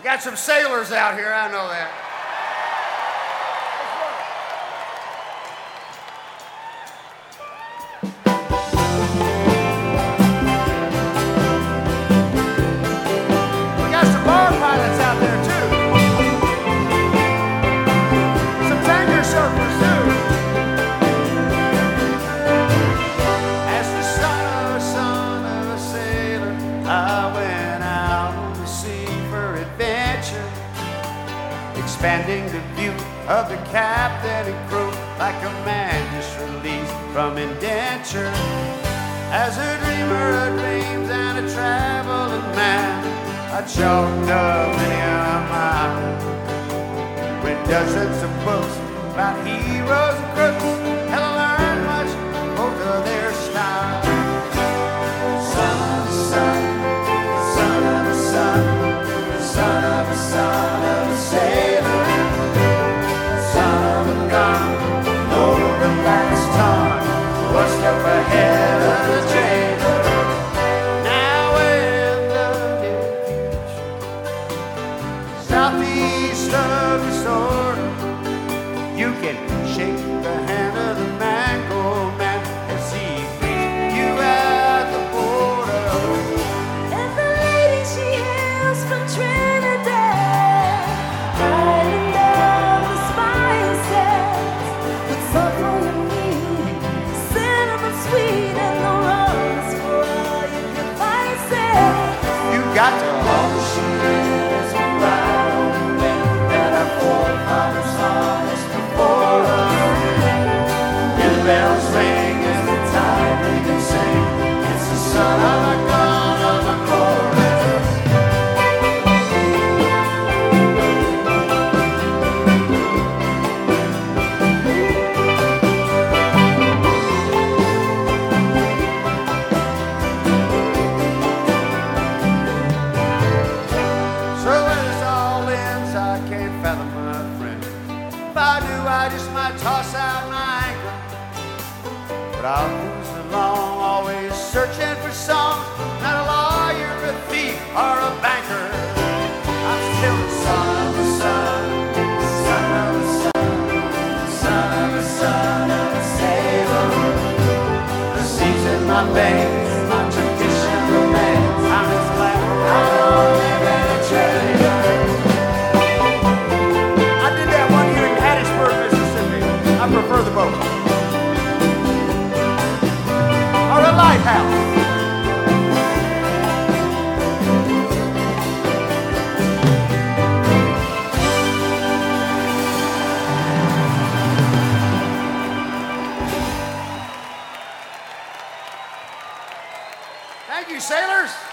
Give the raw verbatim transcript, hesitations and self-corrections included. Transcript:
Got some sailors out here, I know that. We got some bar pilots out there too. Some tanker surfers too. As the son of a son of a sailor, I went out on the sea for adventure, expanding the view of the captain and crew like a man just released from indenture. As a dreamer of dreams and a traveling man, I chalked up many a mile, read dozens of books about heroes and crooks, and I learned much both of their style. Son of a son, son of a son, son of a son of a sailor, son of a gun, over the last time, one step ahead of the jailer. Now in the near future, southeast of the storm, you can shake the hand of the mango man as he greets you at the border. And the lady she hails from Trinidad, riding down the spine sands, with salt for your meat, cinnamon sweet, and the rose for all you can find sand. You got to hold the sheets and ride on the wind that our forefathers saw us before us. And the bells ring and the tide they can sing. It's the son of a gun of a chorus. So when this all ends, I can't fathom, my friend. If I knew, I just might toss out my anchor. But I'll cruise along, always searching for songs, not a lawyer, a thief, or a banker. I'm still the son of a son, son of a son, son of a son of a sailor. The seas in my veins, my tradition remains. I'm as glad I don't live in a trailer. I did that one year in Hattiesburg, Mississippi. I prefer the boat. Or the lighthouse. Thank you, sailors.